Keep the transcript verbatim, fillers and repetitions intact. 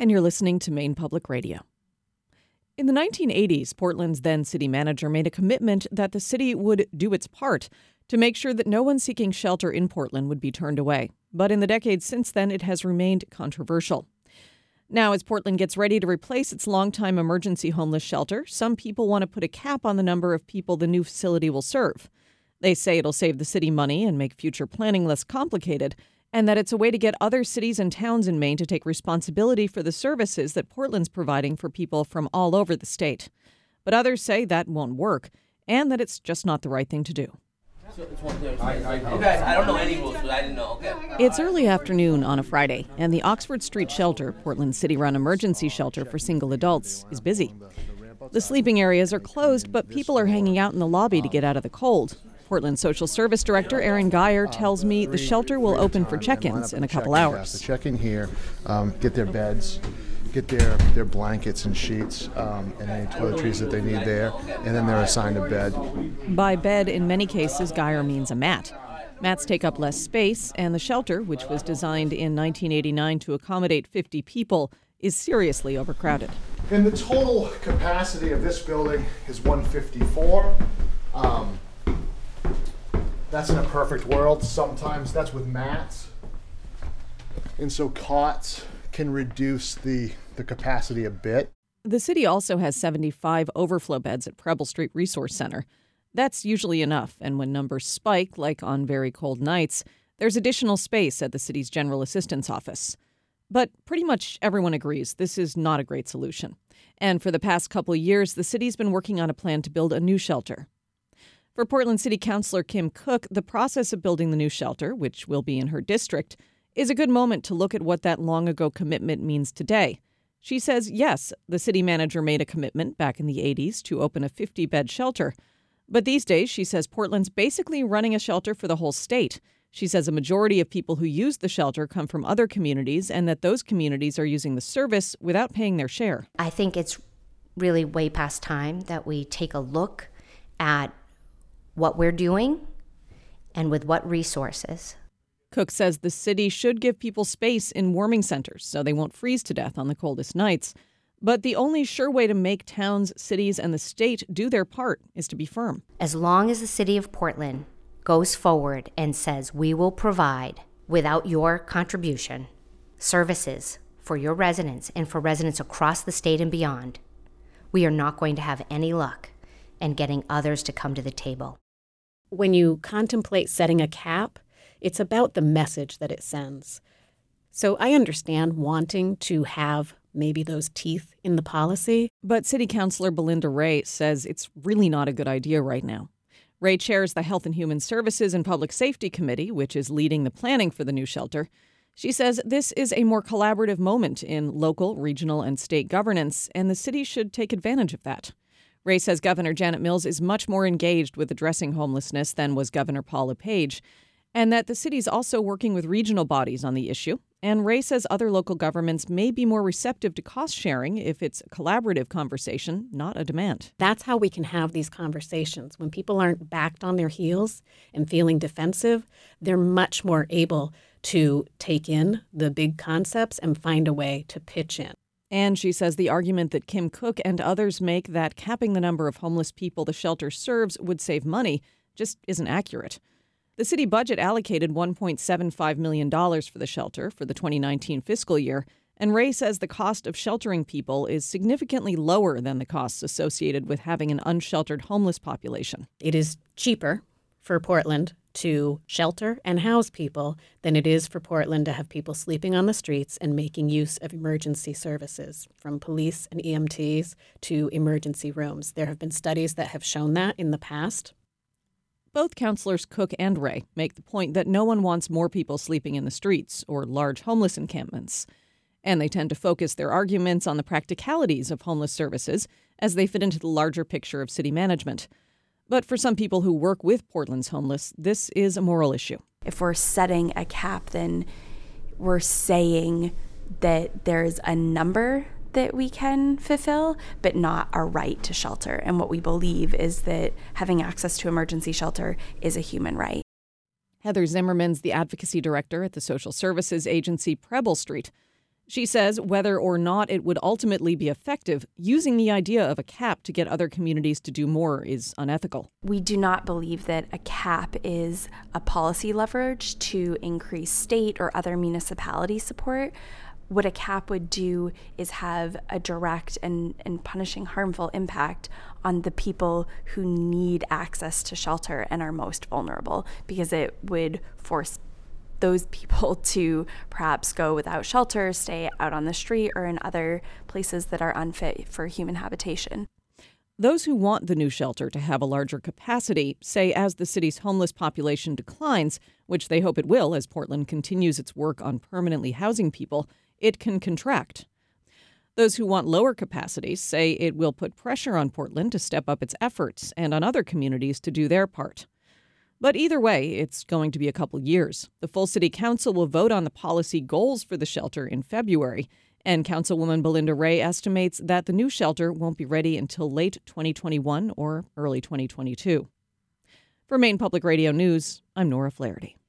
and you're listening to Maine Public Radio. In the nineteen eighties, Portland's then city manager made a commitment that the city would do its part to make sure that no one seeking shelter in Portland would be turned away. But in the decades since then, it has remained controversial. Now, as Portland gets ready to replace its longtime emergency homeless shelter, some people want to put a cap on the number of people the new facility will serve. They say it'll save the city money and make future planning less complicated, and that it's a way to get other cities and towns in Maine to take responsibility for the services that Portland's providing for people from all over the state. But others say that won't work, and that it's just not the right thing to do. Okay, I don't know any rules, but I didn't know. Okay. It's early afternoon on a Friday, and the Oxford Street Shelter, Portland's city-run emergency shelter for single adults, is busy. The sleeping areas are closed, but people are hanging out in the lobby to get out of the cold. Portland Social Service Director Aaron Geyer tells me the shelter will open for check-ins in a couple hours. To check in here, um, get their beds, get their, their blankets and sheets, um, and any toiletries that they need there, and then they're assigned a bed. By bed, in many cases, Geyer means a mat. Mats take up less space, and the shelter, which was designed in nineteen eighty-nine to accommodate fifty people, is seriously overcrowded. And the total capacity of this building is one fifty-four. Um, that's in a perfect world. Sometimes that's with mats. And so cots can reduce the, the capacity a bit. The city also has seventy-five overflow beds at Preble Street Resource Center. That's usually enough, and when numbers spike, like on very cold nights, there's additional space at the city's General Assistance Office. But pretty much everyone agrees this is not a great solution. And for the past couple of years, the city's been working on a plan to build a new shelter. For Portland City Councilor Kim Cook, the process of building the new shelter, which will be in her district, is a good moment to look at what that long-ago commitment means today. She says, yes, the city manager made a commitment back in the eighties to open a fifty-bed shelter. But these days, she says Portland's basically running a shelter for the whole state. She says a majority of people who use the shelter come from other communities and that those communities are using the service without paying their share. I think it's really way past time that we take a look at what we're doing and with what resources. Cook says the city should give people space in warming centers so they won't freeze to death on the coldest nights. But the only sure way to make towns, cities, and the state do their part is to be firm. As long as the city of Portland goes forward and says we will provide, without your contribution, services for your residents and for residents across the state and beyond, we are not going to have any luck in getting others to come to the table. When you contemplate setting a cap, it's about the message that it sends. So I understand wanting to have maybe those teeth in the policy. But City Councilor Belinda Ray says it's really not a good idea right now. Ray chairs the Health and Human Services and Public Safety Committee, which is leading the planning for the new shelter. She says this is a more collaborative moment in local, regional, and state governance, and the city should take advantage of that. Ray says Governor Janet Mills is much more engaged with addressing homelessness than was Governor Paul LePage, and that the city's also working with regional bodies on the issue. And Ray says other local governments may be more receptive to cost sharing if it's a collaborative conversation, not a demand. That's how we can have these conversations. When people aren't backed on their heels and feeling defensive, they're much more able to take in the big concepts and find a way to pitch in. And she says the argument that Kim Cook and others make that capping the number of homeless people the shelter serves would save money just isn't accurate. The city budget allocated one point seven five million dollars for the shelter for the twenty nineteen fiscal year, and Ray says the cost of sheltering people is significantly lower than the costs associated with having an unsheltered homeless population. It is cheaper for Portland to shelter and house people than it is for Portland to have people sleeping on the streets and making use of emergency services, from police and E M Ts to emergency rooms. There have been studies that have shown that in the past. Both Councilors Cook and Ray make the point that no one wants more people sleeping in the streets or large homeless encampments. And they tend to focus their arguments on the practicalities of homeless services as they fit into the larger picture of city management. But for some people who work with Portland's homeless, this is a moral issue. If we're setting a cap, then we're saying that there's a number that we can fulfill, but not our right to shelter. And what we believe is that having access to emergency shelter is a human right. Heather Zimmerman's the advocacy director at the social services agency Preble Street. She says whether or not it would ultimately be effective, using the idea of a cap to get other communities to do more is unethical. We do not believe that a cap is a policy leverage to increase state or other municipality support. What a cap would do is have a direct and, and punishing harmful impact on the people who need access to shelter and are most vulnerable, because it would force those people to perhaps go without shelter, stay out on the street, or in other places that are unfit for human habitation. Those who want the new shelter to have a larger capacity say as the city's homeless population declines, which they hope it will as Portland continues its work on permanently housing people, it can contract. Those who want lower capacities say it will put pressure on Portland to step up its efforts and on other communities to do their part. But either way, it's going to be a couple years. The full city council will vote on the policy goals for the shelter in February, and Councilwoman Belinda Ray estimates that the new shelter won't be ready until late twenty twenty-one or early twenty twenty-two. For Maine Public Radio News, I'm Nora Flaherty.